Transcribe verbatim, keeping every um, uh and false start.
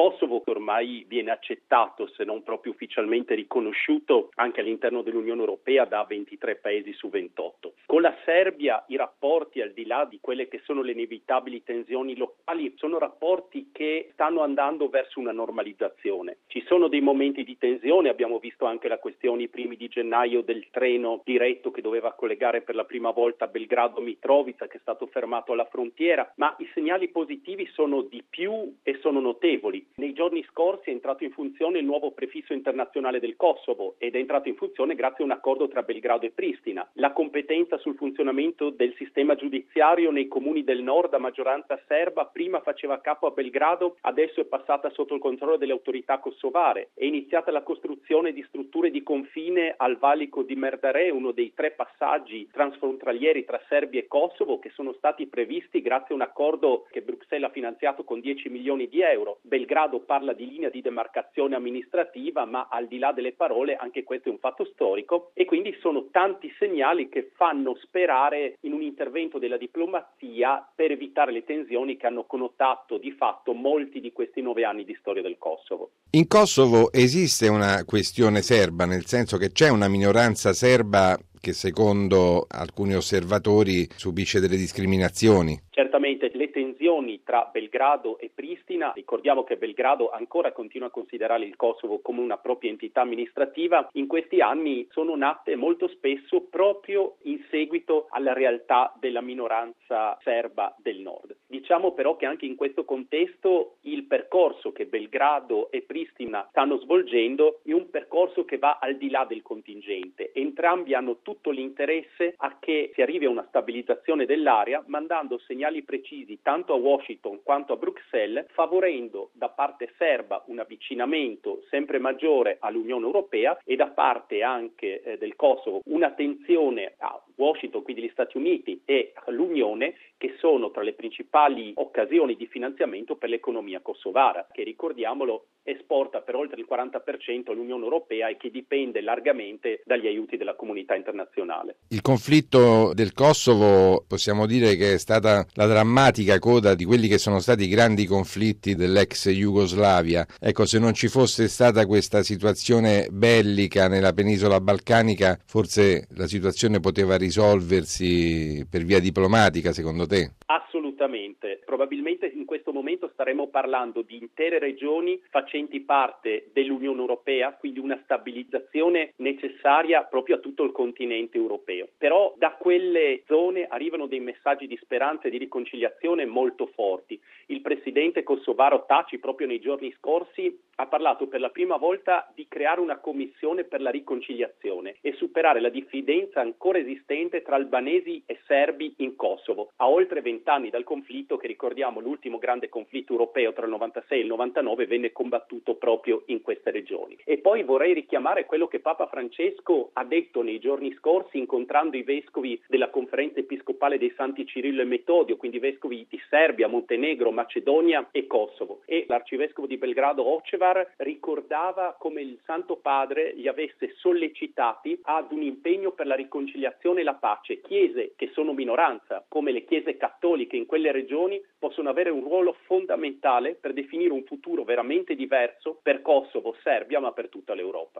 Kosovo, che ormai viene accettato, se non proprio ufficialmente riconosciuto, anche all'interno dell'Unione Europea da ventitré paesi su ventotto. Con la Serbia i rapporti, al di là di quelle che sono le inevitabili tensioni locali, sono rapporti che stanno andando verso una normalizzazione. Ci sono dei momenti di tensione, abbiamo visto anche la questione i primi di gennaio del treno diretto che doveva collegare per la prima volta Belgrado-Mitrovica, che è stato fermato alla frontiera, ma i segnali positivi sono di più e sono notevoli. Nei giorni scorsi è entrato in funzione il nuovo prefisso internazionale del Kosovo ed è entrato in funzione grazie a un accordo tra Belgrado e Pristina. La competenza sul funzionamento del sistema giudiziario nei comuni del nord a maggioranza serba prima faceva capo a Belgrado, adesso è passata sotto il controllo delle autorità kosovare. È iniziata la costruzione di strutture di confine al valico di Merdare, uno dei tre passaggi transfrontalieri tra Serbia e Kosovo che sono stati previsti grazie a un accordo che Bruxelles ha finanziato con dieci milioni di euro. Belgrado parla di linea di demarcazione amministrativa, ma al di là delle parole anche questo è un fatto storico e quindi sono tanti segnali che fanno sperare in un intervento della diplomazia per evitare le tensioni che hanno connotato di fatto molti di questi nove anni di storia del Kosovo. In Kosovo esiste una questione serba, nel senso che c'è una minoranza serba che secondo alcuni osservatori subisce delle discriminazioni. Certamente le tensioni tra Belgrado e Pristina, ricordiamo che Belgrado ancora continua a considerare il Kosovo come una propria entità amministrativa, in questi anni sono nate molto spesso proprio in seguito alla realtà della minoranza serba del nord. Diciamo però che anche in questo contesto il percorso che Belgrado e Pristina stanno svolgendo è un percorso che va al di là del contingente. Entrambi hanno tutto l'interesse a che si arrivi a una stabilizzazione dell'area, mandando segnali precisi tanto a Washington quanto a Bruxelles, favorendo da parte serba un avvicinamento sempre maggiore all'Unione Europea e da parte anche eh, del Kosovo un'attenzione a Washington, quindi gli Stati Uniti e all'Unione, che sono tra le principali occasioni di finanziamento per l'economia kosovara, che ricordiamolo esporta per oltre il quaranta per cento all'Unione Europea e che dipende largamente dagli aiuti della comunità internazionale. Il conflitto del Kosovo possiamo dire che è stata la drammatica coda di quelli che sono stati i grandi conflitti dell'ex Jugoslavia. Ecco, se non ci fosse stata questa situazione bellica nella penisola balcanica, forse la situazione poteva risolversi per via diplomatica, secondo te? Assolutamente. Probabilmente in questo momento staremo parlando di intere regioni facenti parte dell'Unione Europea, quindi una stabilizzazione necessaria proprio a tutto il continente europeo. Però da quelle zone arrivano dei messaggi di speranza e di riconciliazione molto forti. Il presidente kosovaro Taci proprio nei giorni scorsi ha parlato per la prima volta di creare una commissione per la riconciliazione e superare la diffidenza ancora esistente tra albanesi e serbi in Kosovo. A oltre vent'anni dal conflitto, che ricordiamo l'ultimo grande conflitto europeo tra il novantasei e il novantanove venne combattuto proprio in queste regioni. E poi vorrei richiamare quello che Papa Francesco ha detto nei giorni scorsi incontrando i vescovi della conferenza episcopale dei Santi Cirillo e Metodio, quindi i vescovi di Serbia, Montenegro, Macedonia e Kosovo. E l'arcivescovo di Belgrado Hocevar ricordava come il Santo Padre li avesse sollecitati ad un impegno per la riconciliazione e la pace. Chiese che sono minoranza, come le chiese cattoliche in quelle regioni, possono avere un ruolo fondamentale per definire un futuro veramente diverso per Kosovo, Serbia, ma per tutta l'Europa.